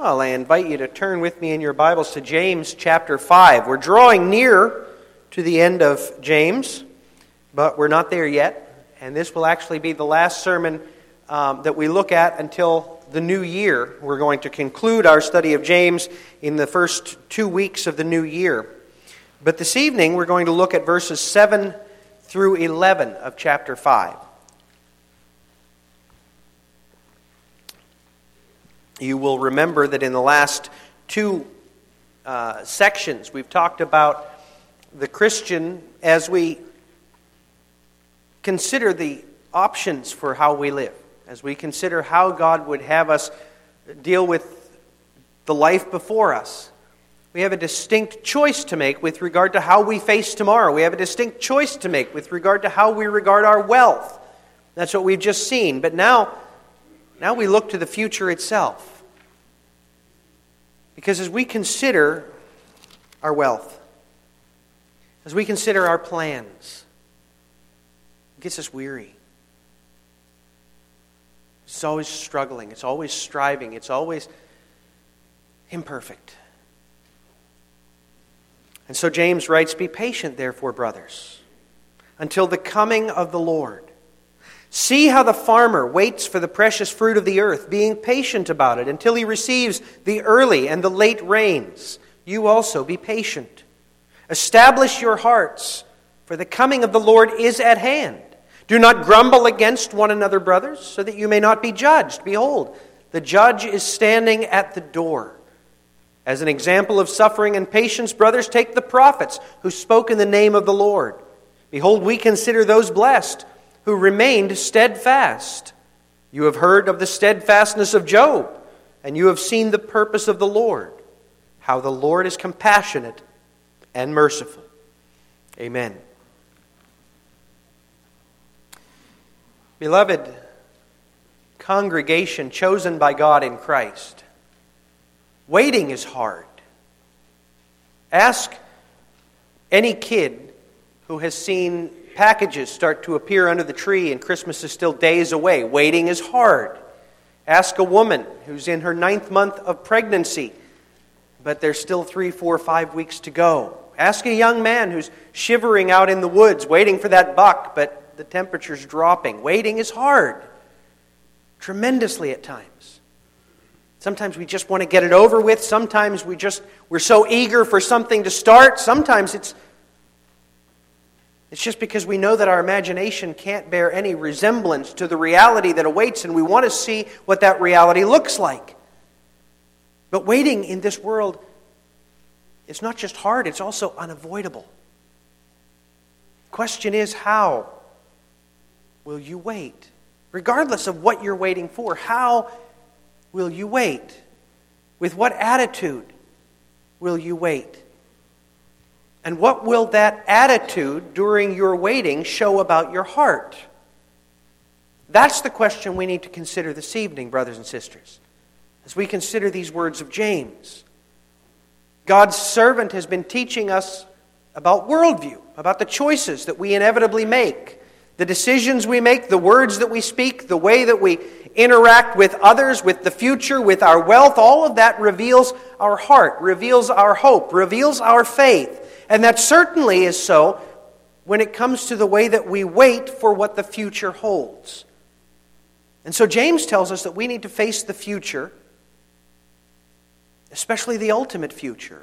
Well, I invite you to turn with me in your Bibles to James chapter 5. We're drawing near to the end of James, but we're not there yet. And this will actually be the last sermon that we look at until the new year. We're going to conclude our study of James in the first 2 weeks of the new year. But this evening, we're going to look at verses 7 through 11 of chapter 5. You will remember that in the last two sections, we've talked about the Christian as we consider the options for how we live, as we consider how God would have us deal with the life before us. We have a distinct choice to make with regard to how we face tomorrow. We have a distinct choice to make with regard to how we regard our wealth. That's what we've just seen. But now we look to the future itself. Because as we consider our wealth, as we consider our plans, it gets us weary. It's always struggling. It's always striving. It's always imperfect. And so James writes, "Be patient, therefore, brothers, until the coming of the Lord. See how the farmer waits for the precious fruit of the earth, being patient about it until he receives the early and the late rains. You also be patient. Establish your hearts, for the coming of the Lord is at hand. Do not grumble against one another, brothers, so that you may not be judged. Behold, the judge is standing at the door. As an example of suffering and patience, brothers, take the prophets who spoke in the name of the Lord. Behold, we consider those blessed who remained steadfast. You have heard of the steadfastness of Job, and you have seen the purpose of the Lord, how the Lord is compassionate and merciful." Amen. Beloved congregation chosen by God in Christ, waiting is hard. Ask any kid who has seen packages start to appear under the tree and Christmas is still days away. Waiting is hard. Ask a woman who's in her 9th month of pregnancy, but there's still 3, 4, 5 weeks to go. Ask a young man who's shivering out in the woods, waiting for that buck, but the temperature's dropping. Waiting is hard. Tremendously at times. Sometimes we just want to get it over with. Sometimes we're so eager for something to start. Sometimes it's just because we know that our imagination can't bear any resemblance to the reality that awaits, and we want to see what that reality looks like. But waiting in this world is not just hard, it's also unavoidable. The question is, how will you wait? Regardless of what you're waiting for, how will you wait? With what attitude will you wait? And what will that attitude during your waiting show about your heart? That's the question we need to consider this evening, brothers and sisters, as we consider these words of James. God's servant has been teaching us about worldview, about the choices that we inevitably make, the decisions we make, the words that we speak, the way that we interact with others, with the future, with our wealth. All of that reveals our heart, reveals our hope, reveals our faith. And that certainly is so when it comes to the way that we wait for what the future holds. And so James tells us that we need to face the future, especially the ultimate future,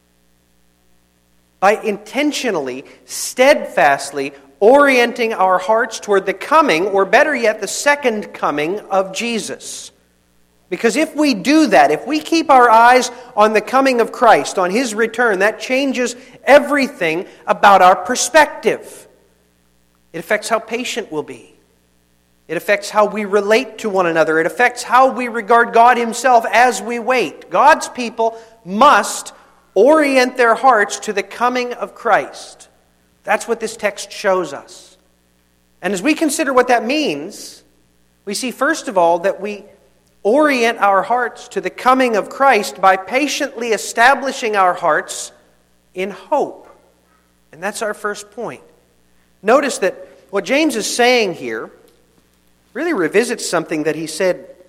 by intentionally, steadfastly orienting our hearts toward the coming, or better yet, the second coming of Jesus. Because if we do that, if we keep our eyes on the coming of Christ, on His return, that changes everything about our perspective. It affects how patient we'll be. It affects how we relate to one another. It affects how we regard God Himself as we wait. God's people must orient their hearts to the coming of Christ. That's what this text shows us. And as we consider what that means, we see first of all that we orient our hearts to the coming of Christ by patiently establishing our hearts in hope. And that's our first point. Notice that what James is saying here really revisits something that he said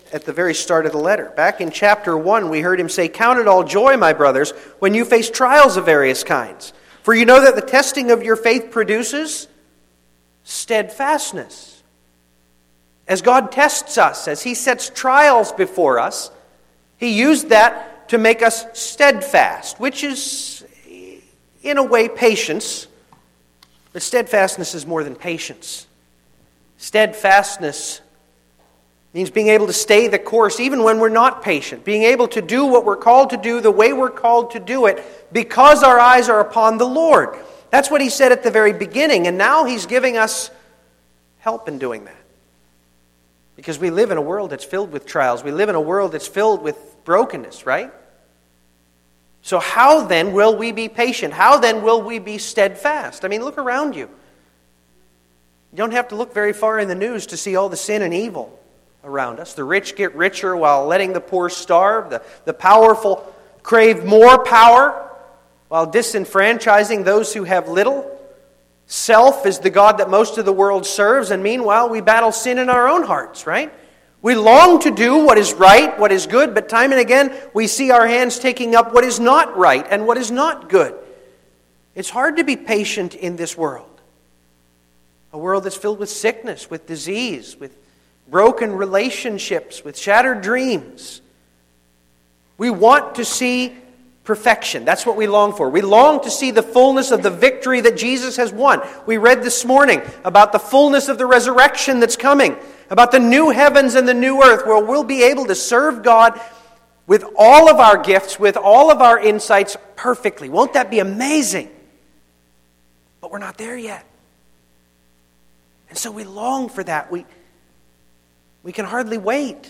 at the very start of the letter. Back in chapter 1, we heard him say, "Count it all joy, my brothers, when you face trials of various kinds. For you know that the testing of your faith produces steadfastness." As God tests us, as He sets trials before us, He used that to make us steadfast, which is, in a way, patience. But steadfastness is more than patience. Steadfastness means being able to stay the course even when we're not patient. Being able to do what we're called to do the way we're called to do it because our eyes are upon the Lord. That's what He said at the very beginning. And now He's giving us help in doing that. Because we live in a world that's filled with trials. We live in a world that's filled with brokenness, right? So how then will we be patient? How then will we be steadfast? I mean, look around you. You don't have to look very far in the news to see all the sin and evil around us. The rich get richer while letting the poor starve. The powerful crave more power while disenfranchising those who have little. Self is the god that most of the world serves, and meanwhile we battle sin in our own hearts, right? We long to do what is right, what is good, but time and again we see our hands taking up what is not right and what is not good. It's hard to be patient in this world. A world that's filled with sickness, with disease, with broken relationships, with shattered dreams. We want to see perfection. That's what we long for. We long to see the fullness of the victory that Jesus has won. We read this morning about the fullness of the resurrection that's coming, about the new heavens and the new earth, where we'll be able to serve God with all of our gifts, with all of our insights perfectly. Won't that be amazing? But we're not there yet. And so we long for that. We can hardly wait.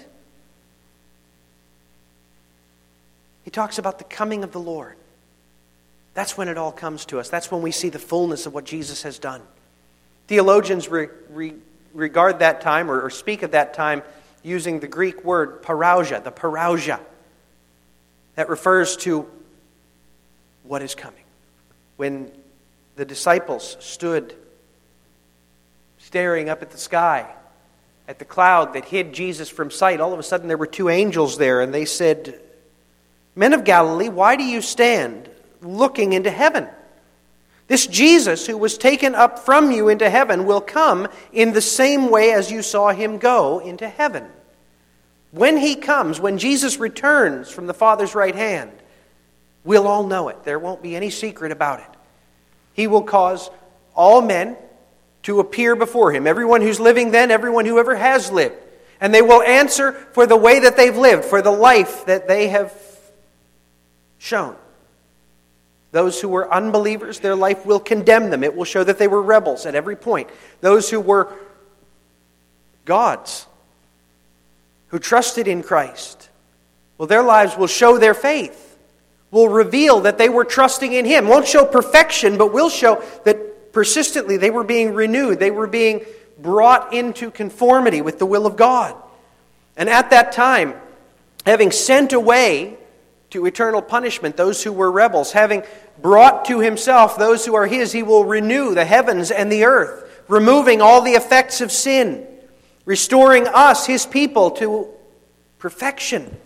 He talks about the coming of the Lord. That's when it all comes to us. That's when we see the fullness of what Jesus has done. Theologians regard that time or speak of that time using the Greek word parousia, the parousia. That refers to what is coming. When the disciples stood staring up at the sky, at the cloud that hid Jesus from sight, all of a sudden there were two angels there, and they said, "Men of Galilee, why do you stand looking into heaven? This Jesus who was taken up from you into heaven will come in the same way as you saw him go into heaven." When he comes, when Jesus returns from the Father's right hand, we'll all know it. There won't be any secret about it. He will cause all men to appear before him. Everyone who's living then, everyone who ever has lived. And they will answer for the way that they've lived, for the life that they have shown. Those who were unbelievers, their life will condemn them. It will show that they were rebels at every point. Those who were gods, who trusted in Christ, well, their lives will show their faith, will reveal that they were trusting in Him. Won't show perfection, but will show that persistently they were being renewed. They were being brought into conformity with the will of God. And at that time, having sent away to eternal punishment those who were rebels, having brought to Himself those who are His, He will renew the heavens and the earth, removing all the effects of sin, restoring us, His people, to perfection,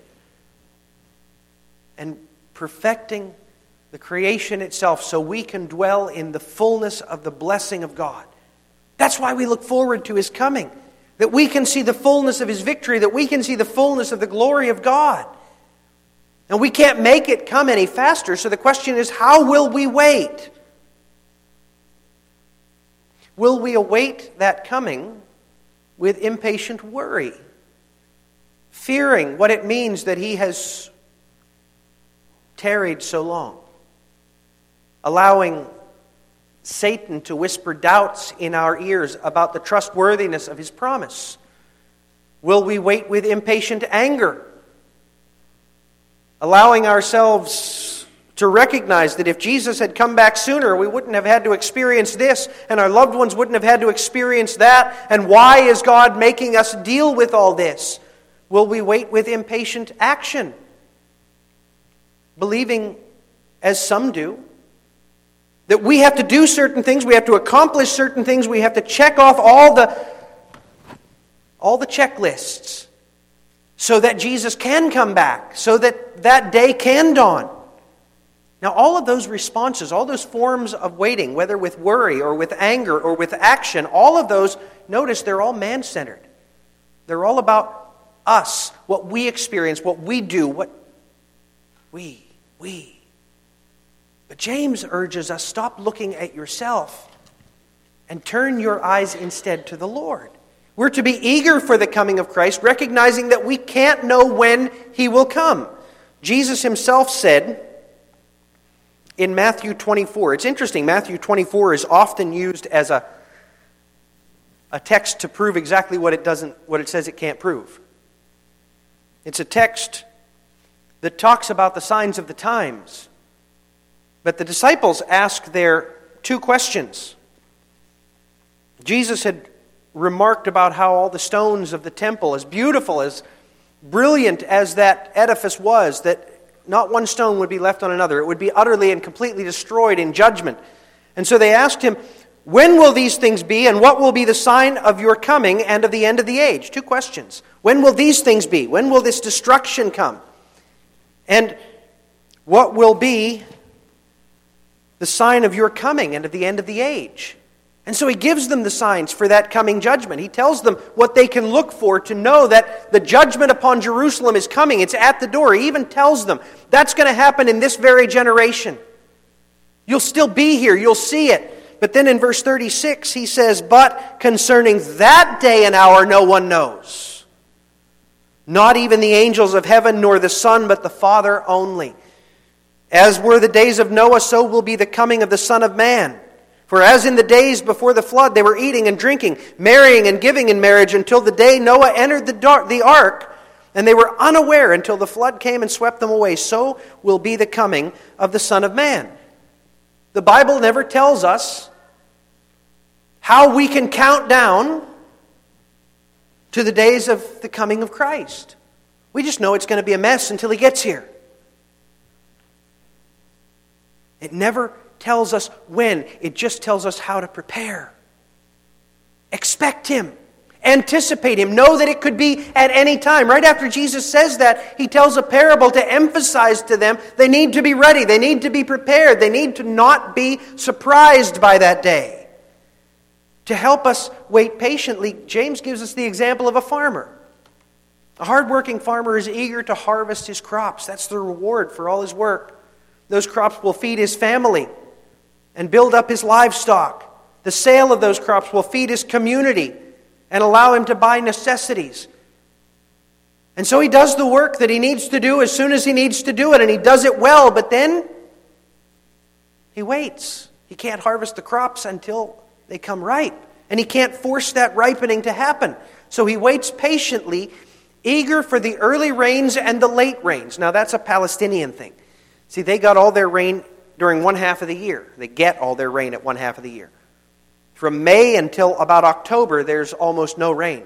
and perfecting the creation itself so we can dwell in the fullness of the blessing of God. That's why we look forward to His coming, that we can see the fullness of His victory, that we can see the fullness of the glory of God. And we can't make it come any faster, so the question is, how will we wait? Will we await that coming with impatient worry, fearing what it means that He has tarried so long, allowing Satan to whisper doubts in our ears about the trustworthiness of His promise? Will we wait with impatient anger, allowing ourselves to recognize that if Jesus had come back sooner, we wouldn't have had to experience this, and our loved ones wouldn't have had to experience that, and why is God making us deal with all this? Will we wait with impatient action, believing, as some do, that we have to do certain things, we have to accomplish certain things, we have to check off all the checklists so that Jesus can come back, so that that day can dawn. Now, all of those responses, all those forms of waiting, whether with worry or with anger or with action, all of those, notice they're all man-centered. They're all about us, what we experience, what we do, what we. But James urges us, stop looking at yourself and turn your eyes instead to the Lord. We're to be eager for the coming of Christ, recognizing that we can't know when He will come. Jesus Himself said in Matthew 24, it's interesting, Matthew 24 is often used as a text to prove exactly what it says it can't prove. It's a text that talks about the signs of the times. But the disciples asked there two questions. Jesus had remarked about how all the stones of the temple, as beautiful, as brilliant as that edifice was, that not one stone would be left on another. It would be utterly and completely destroyed in judgment. And so they asked Him, when will these things be, and what will be the sign of your coming and of the end of the age? Two questions. When will these things be? When will this destruction come? And what will be the sign of your coming and of the end of the age? And so He gives them the signs for that coming judgment. He tells them what they can look for to know that the judgment upon Jerusalem is coming. It's at the door. He even tells them that's going to happen in this very generation. You'll still be here. You'll see it. But then in verse 36, He says, but concerning that day and hour no one knows. Not even the angels of heaven, nor the Son, but the Father only. As were the days of Noah, so will be the coming of the Son of Man. For as in the days before the flood, they were eating and drinking, marrying and giving in marriage until the day Noah entered the ark, and they were unaware until the flood came and swept them away. So will be the coming of the Son of Man. The Bible never tells us how we can count down to the days of the coming of Christ. We just know it's going to be a mess until He gets here. It never tells us when. It just tells us how to prepare. Expect Him. Anticipate Him. Know that it could be at any time. Right after Jesus says that, He tells a parable to emphasize to them they need to be ready. They need to be prepared. They need to not be surprised by that day. To help us wait patiently, James gives us the example of a farmer. A hardworking farmer is eager to harvest his crops. That's the reward for all his work. Those crops will feed his family and build up his livestock. The sale of those crops will feed his community and allow him to buy necessities. And so he does the work that he needs to do as soon as he needs to do it, and he does it well, but then he waits. He can't harvest the crops until they come ripe, and he can't force that ripening to happen. So he waits patiently, eager for the early rains and the late rains. Now that's a Palestinian thing. See, they got all their rain during one half of the year. They get all their rain at one half of the year. From May until about October, there's almost no rain.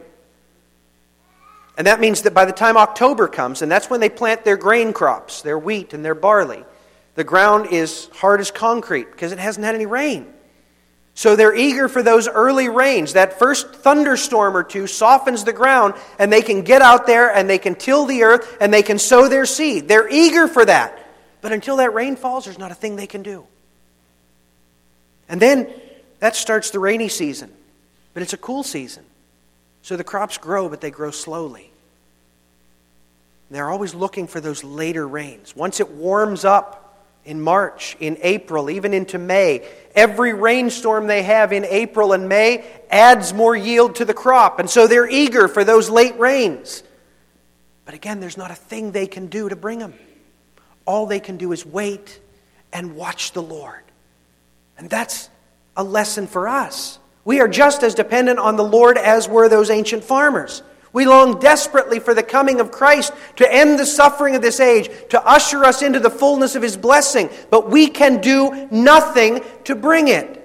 And that means that by the time October comes, and that's when they plant their grain crops, their wheat and their barley, the ground is hard as concrete because it hasn't had any rain. So they're eager for those early rains. That first thunderstorm or two softens the ground, and they can get out there and they can till the earth and they can sow their seed. They're eager for that. But until that rain falls, there's not a thing they can do. And then that starts the rainy season. But it's a cool season. So the crops grow, but they grow slowly. And they're always looking for those later rains. Once it warms up in March, in April, even into May, every rainstorm they have in April and May adds more yield to the crop. And so they're eager for those late rains. But again, there's not a thing they can do to bring them. All they can do is wait and watch the Lord. And that's a lesson for us. We are just as dependent on the Lord as were those ancient farmers. We long desperately for the coming of Christ to end the suffering of this age, to usher us into the fullness of His blessing. But we can do nothing to bring it.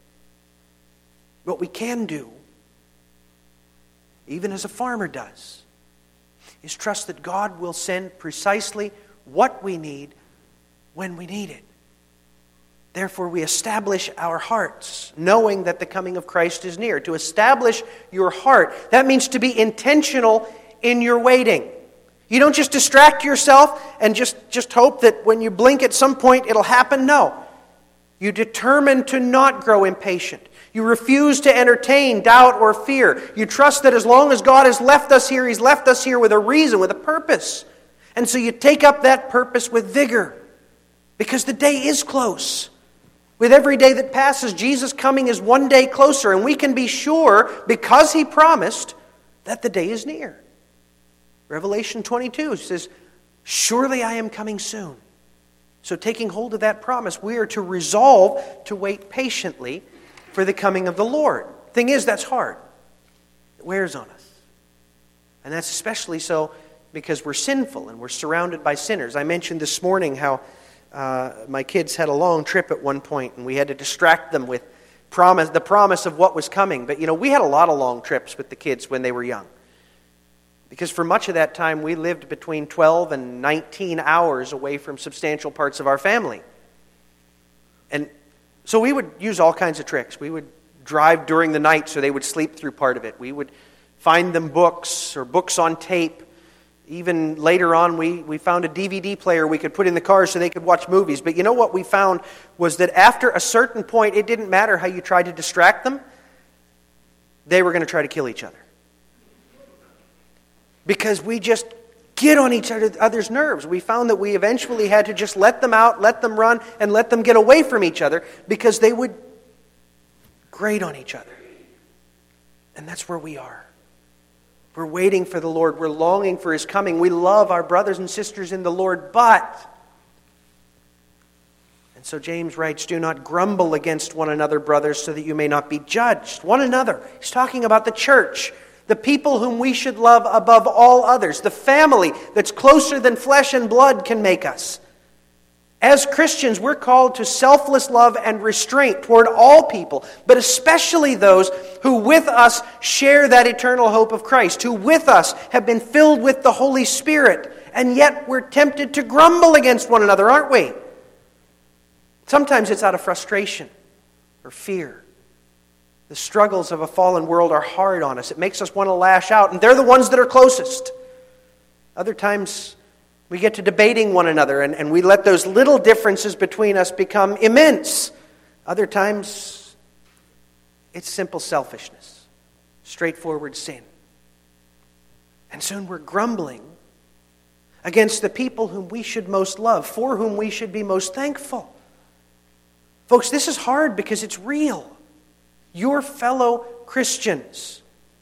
What we can do, even as a farmer does, is trust that God will send precisely what we need when we need it. Therefore, we establish our hearts, knowing that the coming of Christ is near. To establish your heart, that means to be intentional in your waiting. You don't just distract yourself and just hope that when you blink at some point it'll happen. No. You determine to not grow impatient. You refuse to entertain doubt or fear. You trust that as long as God has left us here, He's left us here with a reason, with a purpose. And so you take up that purpose with vigor, because the day is close. With every day that passes, Jesus' coming is one day closer, and we can be sure, because He promised, that the day is near. Revelation 22 says, "Surely I am coming soon." So taking hold of that promise, we are to resolve to wait patiently for the coming of the Lord. Thing is, that's hard. It wears on us. And that's especially so because we're sinful and we're surrounded by sinners. I mentioned this morning how my kids had a long trip at one point, and we had to distract them with the promise of what was coming. But we had a lot of long trips with the kids when they were young. Because for much of that time, we lived between 12 and 19 hours away from substantial parts of our family. And so we would use all kinds of tricks. We would drive during the night so they would sleep through part of it. We would find them books or books on tape. Even later on, we found a DVD player we could put in the car so they could watch movies. But what we found was that after a certain point, it didn't matter how you tried to distract them. They were going to try to kill each other. Because we just get on each other's nerves. We found that we eventually had to just let them out, let them run, and let them get away from each other because they would grate on each other. And that's where we are. We're waiting for the Lord. We're longing for His coming. We love our brothers and sisters in the Lord, but... And so James writes, "Do not grumble against one another, brothers, so that you may not be judged." One another. He's talking about the church. The people whom we should love above all others. The family that's closer than flesh and blood can make us. As Christians, we're called to selfless love and restraint toward all people, but especially those who with us share that eternal hope of Christ, who with us have been filled with the Holy Spirit, and yet we're tempted to grumble against one another, aren't we? Sometimes it's out of frustration or fear. The struggles of a fallen world are hard on us. It makes us want to lash out, and they're the ones that are closest. Other times, we get to debating one another, and we let those little differences between us become immense. Other times, it's simple selfishness, straightforward sin. And soon we're grumbling against the people whom we should most love, for whom we should be most thankful. Folks, this is hard because it's real. Your fellow Christians.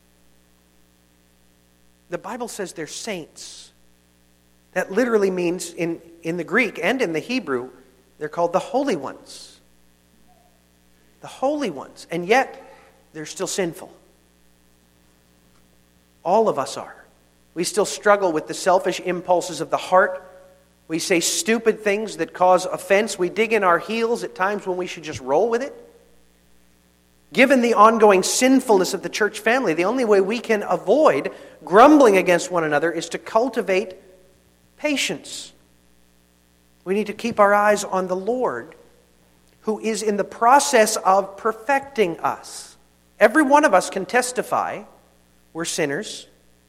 The Bible says they're saints. That literally means, in the Greek and in the Hebrew, they're called the holy ones. The holy ones. And yet, they're still sinful. All of us are. We still struggle with the selfish impulses of the heart. We say stupid things that cause offense. We dig in our heels at times when we should just roll with it. Given the ongoing sinfulness of the church family, the only way we can avoid grumbling against one another is to cultivate patience. We need to keep our eyes on the Lord, who is in the process of perfecting us. Every one of us can testify we're sinners,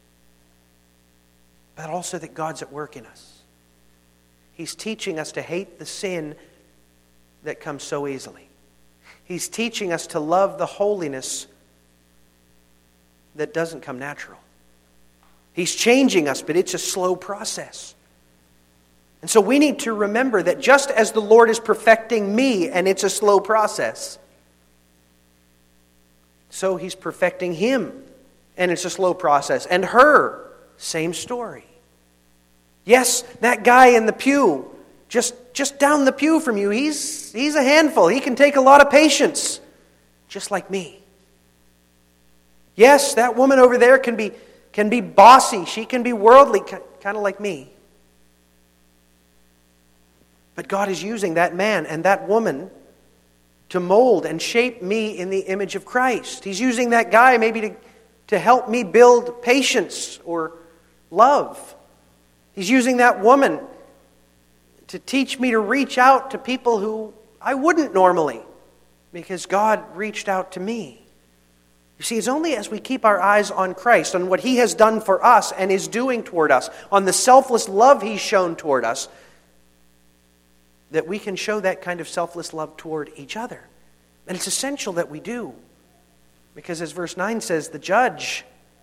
but also that God's at work in us. He's teaching us to hate the sin that comes so easily. He's teaching us to love the holiness that doesn't come natural. He's changing us, but it's a slow process. And so we need to remember that just as the Lord is perfecting me, and it's a slow process, so He's perfecting him, and it's a slow process. And her, same story. Yes, that guy in the pew, just down the pew from you, he's a handful. He can take a lot of patience, just like me. Yes, that woman over there can be bossy. She can be worldly, kind of like me. But God is using that man and that woman to mold and shape me in the image of Christ. He's using that guy maybe to help me build patience or love. He's using that woman to teach me to reach out to people who I wouldn't normally, because God reached out to me. You see, it's only as we keep our eyes on Christ, on what He has done for us and is doing toward us, on the selfless love He's shown toward us, that we can show that kind of selfless love toward each other. And it's essential that we do. Because as verse 9 says, the judge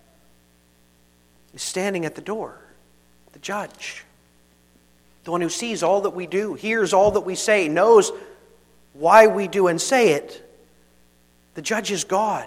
is standing at the door. The judge. The one who sees all that we do, hears all that we say, knows why we do and say it. The judge is God.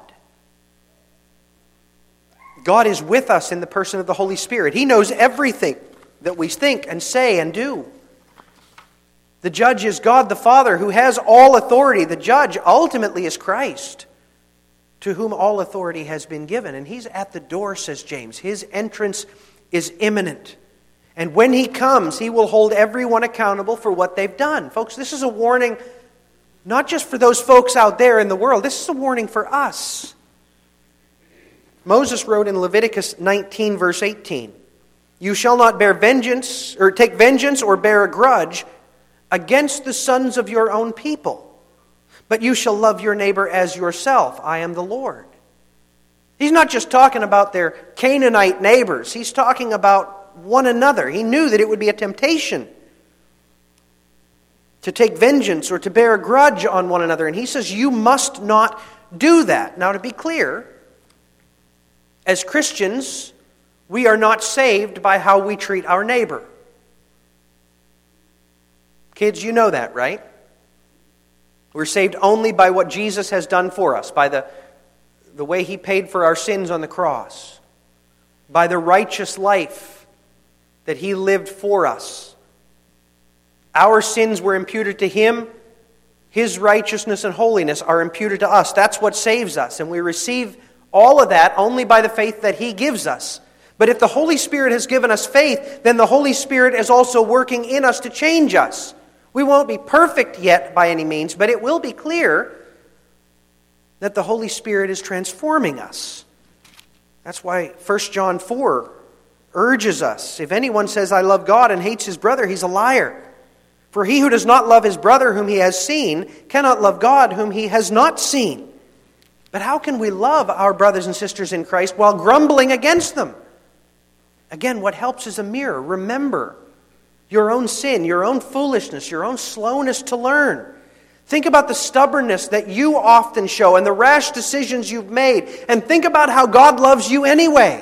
God is with us in the person of the Holy Spirit. He knows everything that we think and say and do. The judge is God the Father, who has all authority. The judge ultimately is Christ, to whom all authority has been given. And He's at the door, says James. His entrance is imminent. And when He comes, He will hold everyone accountable for what they've done. Folks, this is a warning not just for those folks out there in the world. This is a warning for us. Moses wrote in Leviticus 19, verse 18, "You shall not bear vengeance, or take vengeance or bear a grudge against the sons of your own people, but you shall love your neighbor as yourself. I am the Lord." He's not just talking about their Canaanite neighbors. He's talking about one another. He knew that it would be a temptation to take vengeance or to bear a grudge on one another. And he says, you must not do that. Now, to be clear, as Christians, we are not saved by how we treat our neighbor. Kids, you know that, right? We're saved only by what Jesus has done for us, by the way He paid for our sins on the cross, by the righteous life that He lived for us. Our sins were imputed to Him. His righteousness and holiness are imputed to us. That's what saves us, and we receive all of that only by the faith that He gives us. But if the Holy Spirit has given us faith, then the Holy Spirit is also working in us to change us. We won't be perfect yet by any means, but it will be clear that the Holy Spirit is transforming us. That's why 1 John 4 urges us, if anyone says, I love God and hates his brother, he's a liar. For he who does not love his brother whom he has seen cannot love God whom he has not seen. But how can we love our brothers and sisters in Christ while grumbling against them? Again, what helps is a mirror. Remember your own sin, your own foolishness, your own slowness to learn. Think about the stubbornness that you often show and the rash decisions you've made. And think about how God loves you anyway.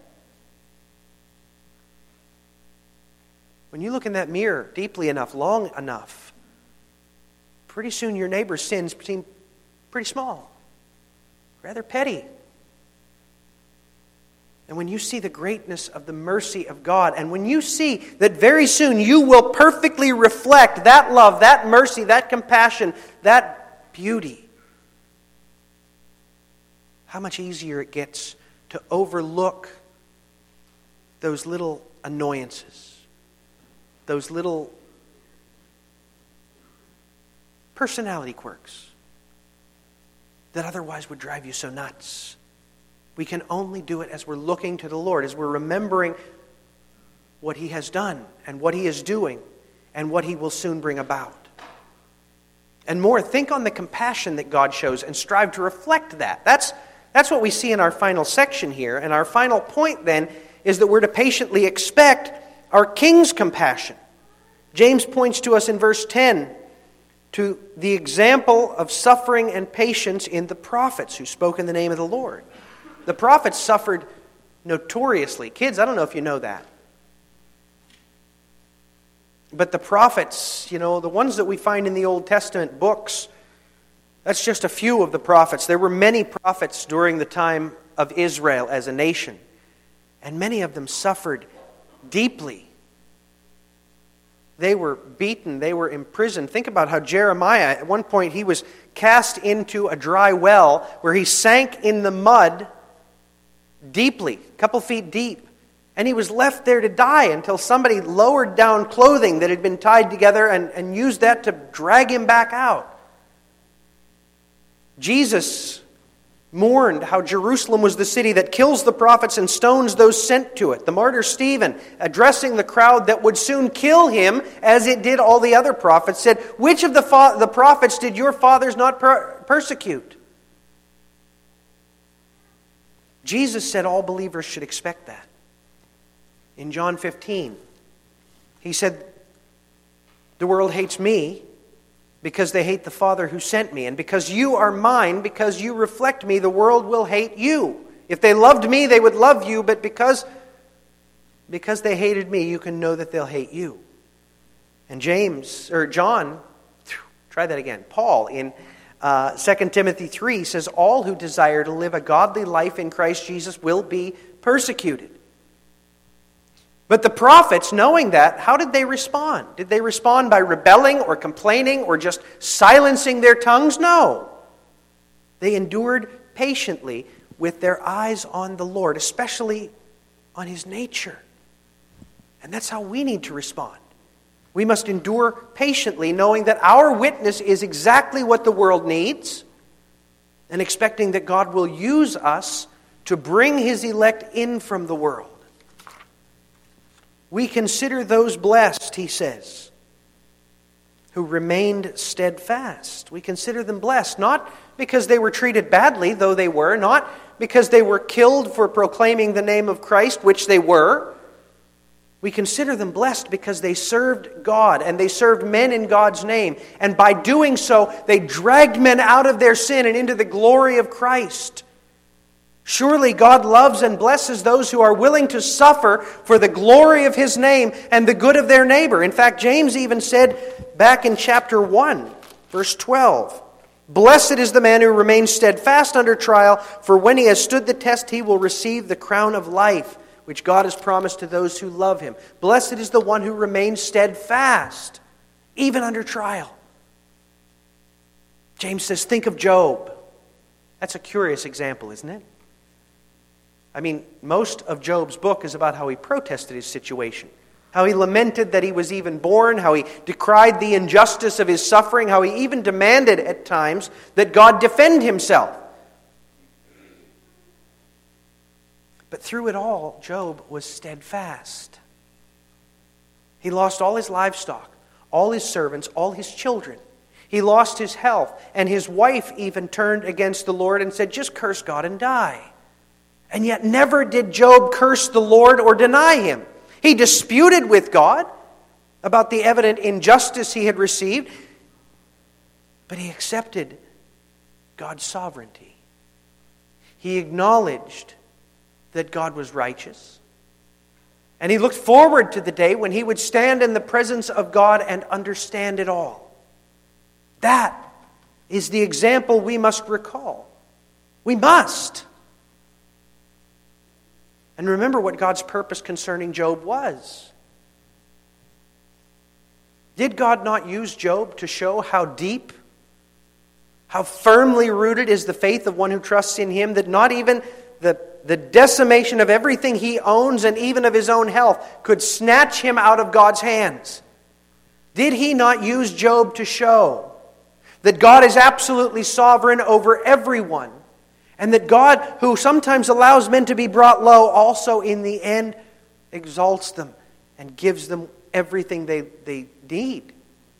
When you look in that mirror deeply enough, long enough, pretty soon your neighbor's sins seem pretty small, rather petty. And when you see the greatness of the mercy of God, and when you see that very soon you will perfectly reflect that love, that mercy, that compassion, that beauty, how much easier it gets to overlook those little annoyances, those little personality quirks that otherwise would drive you so nuts. We can only do it as we're looking to the Lord, as we're remembering what He has done and what He is doing and what He will soon bring about. And more, think on the compassion that God shows and strive to reflect that. That's what we see in our final section here. And our final point then is that we're to patiently expect our King's compassion. James points to us in verse 10 to the example of suffering and patience in the prophets who spoke in the name of the Lord. The prophets suffered notoriously. Kids, I don't know if you know that. But the prophets, the ones that we find in the Old Testament books, that's just a few of the prophets. There were many prophets during the time of Israel as a nation. And many of them suffered deeply. They were beaten. They were imprisoned. Think about how Jeremiah, at one point, he was cast into a dry well where he sank in the mud deeply, a couple feet deep. And he was left there to die until somebody lowered down clothing that had been tied together and used that to drag him back out. Jesus mourned how Jerusalem was the city that kills the prophets and stones those sent to it. The martyr Stephen, addressing the crowd that would soon kill him, as it did all the other prophets, said, which of the prophets did your fathers not persecute? Jesus said all believers should expect that. In John 15, he said, the world hates me because they hate the Father who sent me. And because you are mine, because you reflect me, the world will hate you. If they loved me, they would love you, but because they hated me, you can know that they'll hate you. And Paul in 2 Timothy 3 says, all who desire to live a godly life in Christ Jesus will be persecuted. But the prophets, knowing that, how did they respond? Did they respond by rebelling or complaining or just silencing their tongues? No. They endured patiently with their eyes on the Lord, especially on His nature. And that's how we need to respond. We must endure patiently, knowing that our witness is exactly what the world needs, and expecting that God will use us to bring His elect in from the world. We consider those blessed, he says, who remained steadfast. We consider them blessed, not because they were treated badly, though they were, not because they were killed for proclaiming the name of Christ, which they were. We consider them blessed because they served God and they served men in God's name. And by doing so, they dragged men out of their sin and into the glory of Christ. Surely God loves and blesses those who are willing to suffer for the glory of His name and the good of their neighbor. In fact, James even said back in chapter 1, verse 12, blessed is the man who remains steadfast under trial, for when he has stood the test, he will receive the crown of life, which God has promised to those who love Him. Blessed is the one who remains steadfast, even under trial. James says, think of Job. That's a curious example, isn't it? I mean, most of Job's book is about how he protested his situation, how he lamented that he was even born, how he decried the injustice of his suffering, how he even demanded at times that God defend Himself. But through it all, Job was steadfast. He lost all his livestock, all his servants, all his children. He lost his health, and his wife even turned against the Lord and said, just curse God and die. And yet never did Job curse the Lord or deny Him. He disputed with God about the evident injustice he had received, but he accepted God's sovereignty. He acknowledged that God was righteous. And he looked forward to the day when he would stand in the presence of God and understand it all. That is the example we must recall. We must. And remember what God's purpose concerning Job was. Did God not use Job to show how deep, how firmly rooted is the faith of one who trusts in Him, that not even the decimation of everything he owns and even of his own health could snatch him out of God's hands? Did He not use Job to show that God is absolutely sovereign over everyone? And that God, who sometimes allows men to be brought low, also in the end exalts them and gives them everything they need.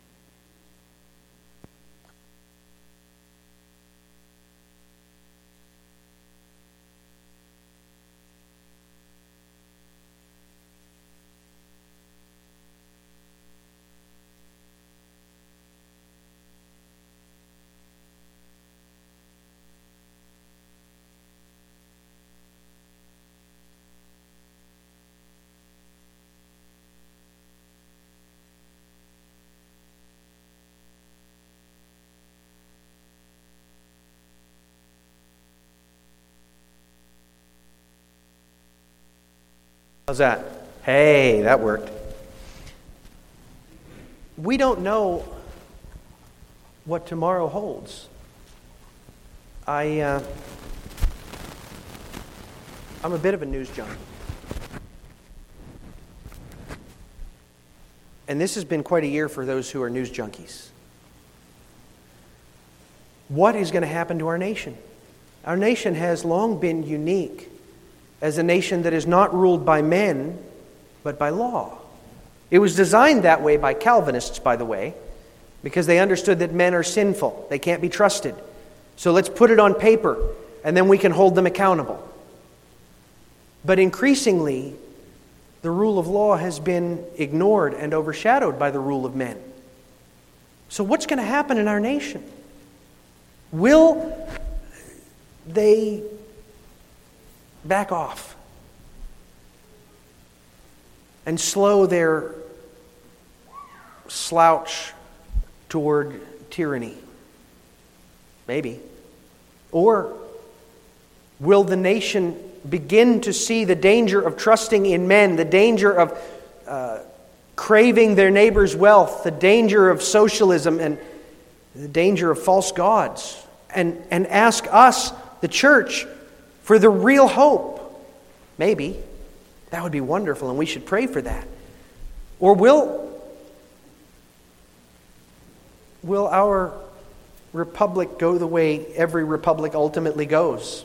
How's that? Hey, that worked. We don't know what tomorrow holds. I'm a bit of a news junkie. And this has been quite a year for those who are news junkies. What is going to happen to our nation? Our nation has long been unique as a nation that is not ruled by men, but by law. It was designed that way by Calvinists, by the way, because they understood that men are sinful. They can't be trusted. So let's put it on paper, and then we can hold them accountable. But increasingly, the rule of law has been ignored and overshadowed by the rule of men. So what's going to happen in our nation? Will they back off and slow their slouch toward tyranny? Maybe. Or will the nation begin to see the danger of trusting in men, the danger of craving their neighbor's wealth, the danger of socialism, and the danger of false gods, and ask us, the church, for the real hope? Maybe. That would be wonderful, and we should pray for that. Or will our republic go the way every republic ultimately goes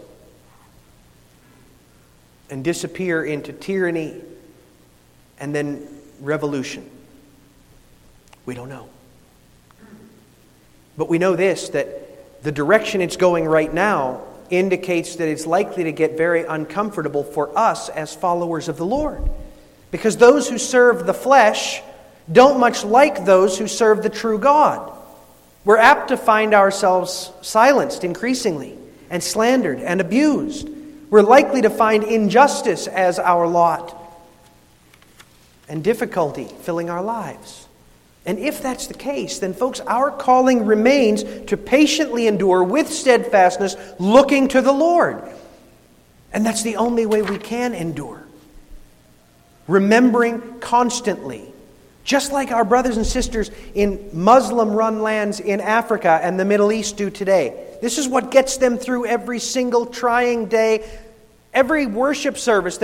and disappear into tyranny and then revolution? We don't know. But we know this, that the direction it's going right now indicates that it's likely to get very uncomfortable for us as followers of the Lord. Because those who serve the flesh don't much like those who serve the true God. We're apt to find ourselves silenced increasingly and slandered and abused. We're likely to find injustice as our lot and difficulty filling our lives. And if that's the case, then folks, our calling remains to patiently endure with steadfastness, looking to the Lord. And that's the only way we can endure. Remembering constantly, just like our brothers and sisters in Muslim-run lands in Africa and the Middle East do today. This is what gets them through every single trying day, every worship service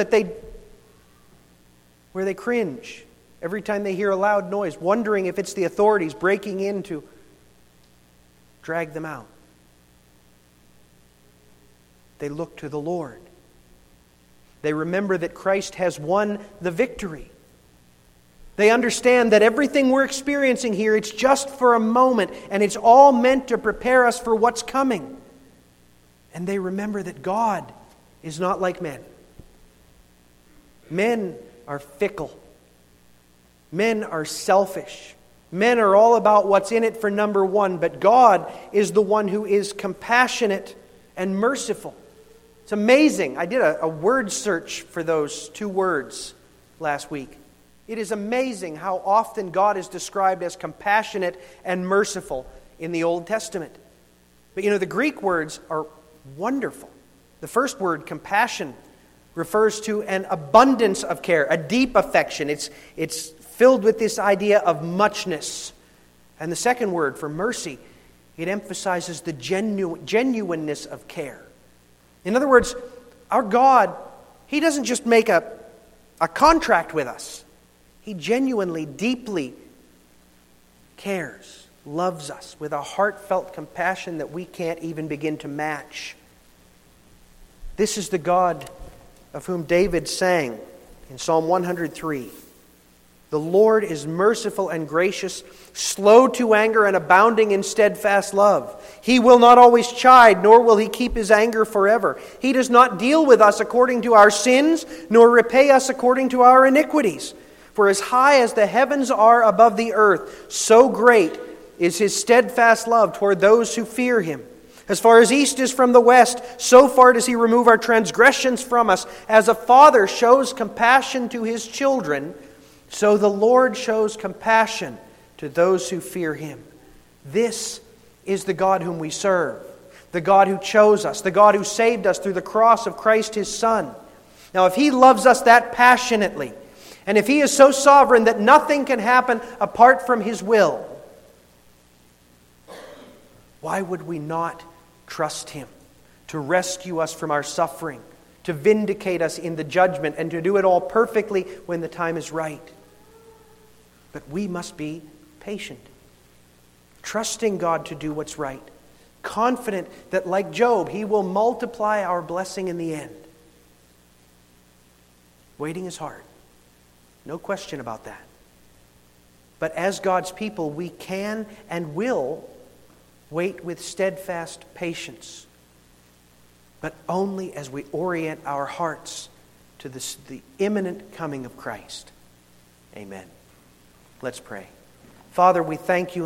where they cringe every time they hear a loud noise, wondering if it's the authorities breaking in to drag them out. They look to the Lord. They remember that Christ has won the victory. They understand that everything we're experiencing here, it's just for a moment, and it's all meant to prepare us for what's coming. And they remember that God is not like men. Men are fickle. Men are selfish. Men are all about what's in it for number one, but God is the one who is compassionate and merciful. It's amazing. I did a word search for those two words last week. It is amazing how often God is described as compassionate and merciful in the Old Testament. But the Greek words are wonderful. The first word, compassion, refers to an abundance of care, a deep affection. It's filled with this idea of muchness. And the second word, for mercy, it emphasizes the genuineness of care. In other words, our God, He doesn't just make a contract with us. He genuinely, deeply cares, loves us with a heartfelt compassion that we can't even begin to match. This is the God of whom David sang in Psalm 103. The Lord is merciful and gracious, slow to anger and abounding in steadfast love. He will not always chide, nor will He keep His anger forever. He does not deal with us according to our sins, nor repay us according to our iniquities. For as high as the heavens are above the earth, so great is His steadfast love toward those who fear Him. As far as east is from the west, so far does He remove our transgressions from us. As a father shows compassion to his children, so the Lord shows compassion to those who fear Him. This is the God whom we serve, the God who chose us, the God who saved us through the cross of Christ His Son. Now, if He loves us that passionately, and if He is so sovereign that nothing can happen apart from His will, why would we not trust Him to rescue us from our suffering, to vindicate us in the judgment, and to do it all perfectly when the time is right? But we must be patient, trusting God to do what's right, confident that, like Job, He will multiply our blessing in the end. Waiting is hard. No question about that. But as God's people, we can and will wait with steadfast patience, but only as we orient our hearts to the imminent coming of Christ. Amen. Let's pray. Father, we thank you.